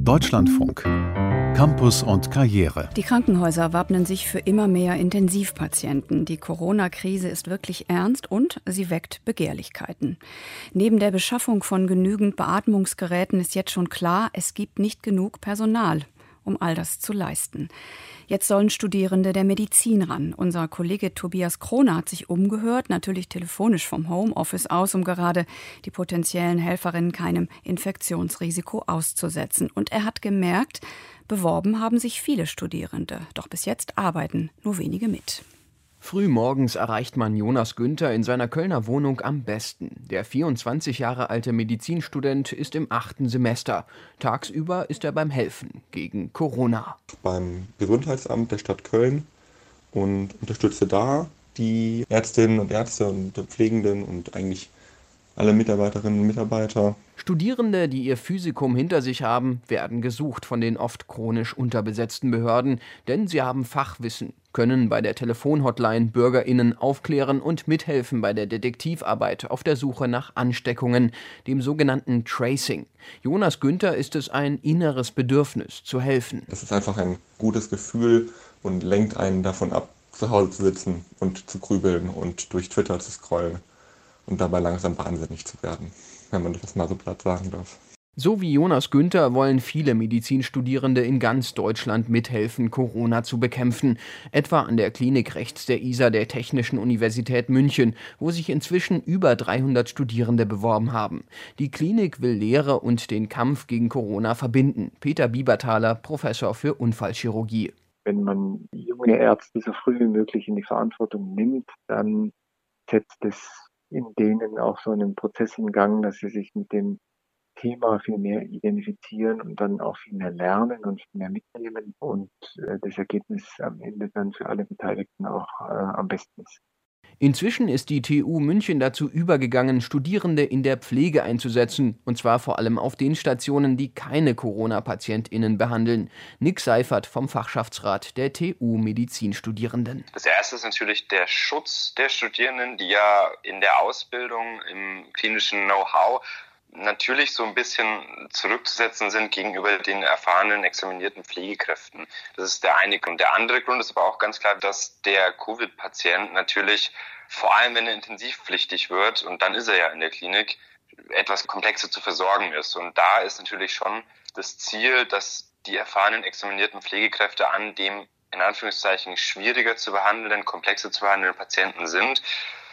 Deutschlandfunk. Campus und Karriere. Die Krankenhäuser wappnen sich für immer mehr Intensivpatienten. Die Corona-Krise ist wirklich ernst und sie weckt Begehrlichkeiten. Neben der Beschaffung von genügend Beatmungsgeräten ist jetzt schon klar, es gibt nicht genug Personal, um all das zu leisten. Jetzt sollen Studierende der Medizin ran. Unser Kollege Tobias Krohner hat sich umgehört, natürlich telefonisch vom Homeoffice aus, um gerade die potenziellen Helferinnen keinem Infektionsrisiko auszusetzen. Und er hat gemerkt, beworben haben sich viele Studierende. Doch bis jetzt arbeiten nur wenige mit. Frühmorgens erreicht man Jonas Günther in seiner Kölner Wohnung am besten. Der 24 Jahre alte Medizinstudent ist im 8. Semester. Tagsüber ist er beim Helfen gegen Corona. Beim Gesundheitsamt der Stadt Köln und unterstütze da die Ärztinnen und Ärzte und Pflegenden und eigentlich alle Mitarbeiterinnen und Mitarbeiter. Studierende, die ihr Physikum hinter sich haben, werden gesucht von den oft chronisch unterbesetzten Behörden, denn sie haben Fachwissen, können bei der Telefonhotline BürgerInnen aufklären und mithelfen bei der Detektivarbeit auf der Suche nach Ansteckungen, dem sogenannten Tracing. Jonas Günther ist es ein inneres Bedürfnis, zu helfen. Es ist einfach ein gutes Gefühl und lenkt einen davon ab, zu Hause zu sitzen und zu grübeln und durch Twitter zu scrollen und dabei langsam wahnsinnig zu werden, wenn man das mal so platt sagen darf. So wie Jonas Günther wollen viele Medizinstudierende in ganz Deutschland mithelfen, Corona zu bekämpfen. Etwa an der Klinik rechts der Isar der Technischen Universität München, wo sich inzwischen über 300 Studierende beworben haben. Die Klinik will Lehre und den Kampf gegen Corona verbinden. Peter Bieberthaler, Professor für Unfallchirurgie. Wenn man junge Ärzte so früh wie möglich in die Verantwortung nimmt, dann setzt es in denen auch so einen Prozess in Gang, dass sie sich mit dem Thema viel mehr identifizieren und dann auch viel mehr lernen und viel mehr mitnehmen und das Ergebnis am Ende dann für alle Beteiligten auch am besten ist. Inzwischen ist die TU München dazu übergegangen, Studierende in der Pflege einzusetzen, und zwar vor allem auf den Stationen, die keine Corona-PatientInnen behandeln. Nick Seifert vom Fachschaftsrat der TU Medizinstudierenden. Das erste ist natürlich der Schutz der Studierenden, die ja in der Ausbildung im klinischen Know-how natürlich so ein bisschen zurückzusetzen sind gegenüber den erfahrenen, examinierten Pflegekräften. Das ist der eine Grund. Der andere Grund ist aber auch ganz klar, dass der Covid-Patient natürlich, vor allem wenn er intensivpflichtig wird, und dann ist er ja in der Klinik, etwas komplexer zu versorgen ist. Und da ist natürlich schon das Ziel, dass die erfahrenen, examinierten Pflegekräfte an dem, in Anführungszeichen, schwieriger zu behandelnden, komplexer zu behandelnden Patienten sind.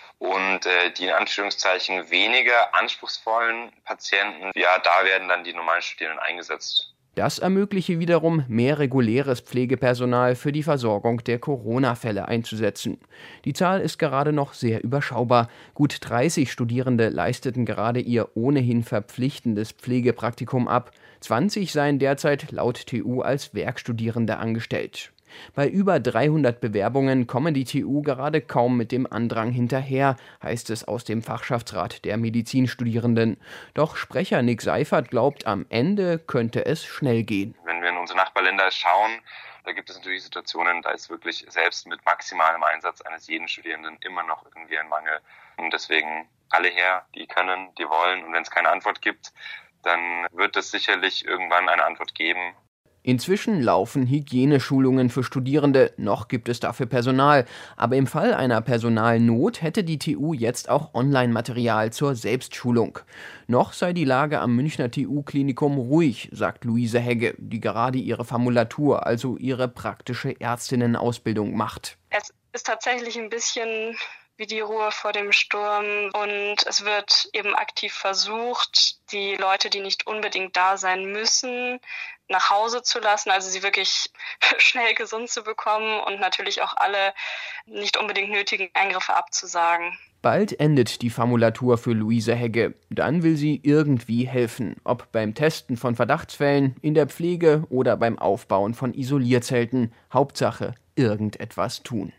Und die in Anführungszeichen weniger anspruchsvollen Patienten, ja, da werden dann die normalen Studierenden eingesetzt. Das ermögliche wiederum, mehr reguläres Pflegepersonal für die Versorgung der Corona-Fälle einzusetzen. Die Zahl ist gerade noch sehr überschaubar. Gut 30 Studierende leisteten gerade ihr ohnehin verpflichtendes Pflegepraktikum ab. 20 seien derzeit laut TU als Werkstudierende angestellt. Bei über 300 Bewerbungen komme die TU gerade kaum mit dem Andrang hinterher, heißt es aus dem Fachschaftsrat der Medizinstudierenden. Doch Sprecher Nick Seifert glaubt, am Ende könnte es schnell gehen. Wenn wir in unsere Nachbarländer schauen, da gibt es natürlich Situationen, da ist wirklich selbst mit maximalem Einsatz eines jeden Studierenden immer noch irgendwie ein Mangel. Und deswegen alle her, die können, die wollen. Und wenn es keine Antwort gibt, dann wird es sicherlich irgendwann eine Antwort geben. Inzwischen laufen Hygieneschulungen für Studierende, noch gibt es dafür Personal. Aber im Fall einer Personalnot hätte die TU jetzt auch Online-Material zur Selbstschulung. Noch sei die Lage am Münchner TU-Klinikum ruhig, sagt Luise Hegge, die gerade ihre Formulatur, also ihre praktische Ärztinnenausbildung macht. Es ist tatsächlich ein bisschen wie die Ruhe vor dem Sturm und es wird eben aktiv versucht, die Leute, die nicht unbedingt da sein müssen, nach Hause zu lassen, also sie wirklich schnell gesund zu bekommen und natürlich auch alle nicht unbedingt nötigen Eingriffe abzusagen. Bald endet die Formulatur für Luise Hegge. Dann will sie irgendwie helfen, ob beim Testen von Verdachtsfällen, in der Pflege oder beim Aufbauen von Isolierzelten. Hauptsache irgendetwas tun.